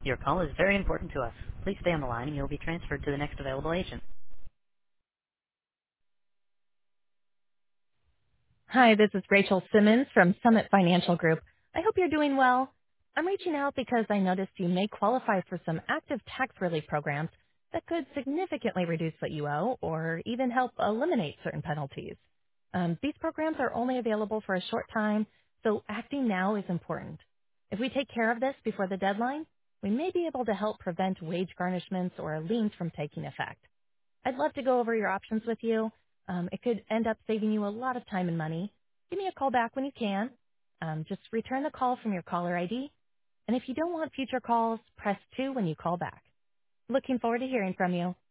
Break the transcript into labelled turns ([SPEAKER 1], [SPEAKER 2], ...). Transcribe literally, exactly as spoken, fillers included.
[SPEAKER 1] Your call is very important to us. Please stay on the line and you'll be transferred to the next available agent. Hi, this is Rachel Simmons from Summit Financial Group. I hope you're doing well. I'm reaching out because I noticed you may qualify for some active tax relief programs that could significantly reduce what you owe or even help eliminate certain penalties. Um, these programs are only available for a short time, so acting now is important. If we take care of this before the deadline, we may be able to help prevent wage garnishments or liens from taking effect. I'd love to go over your options with you. Um, it could end up saving you a lot of time and money. Give me a call back when you can. Um, just return the call from your caller I D. And if you don't want future calls, press two when you call back. Looking forward to hearing from you.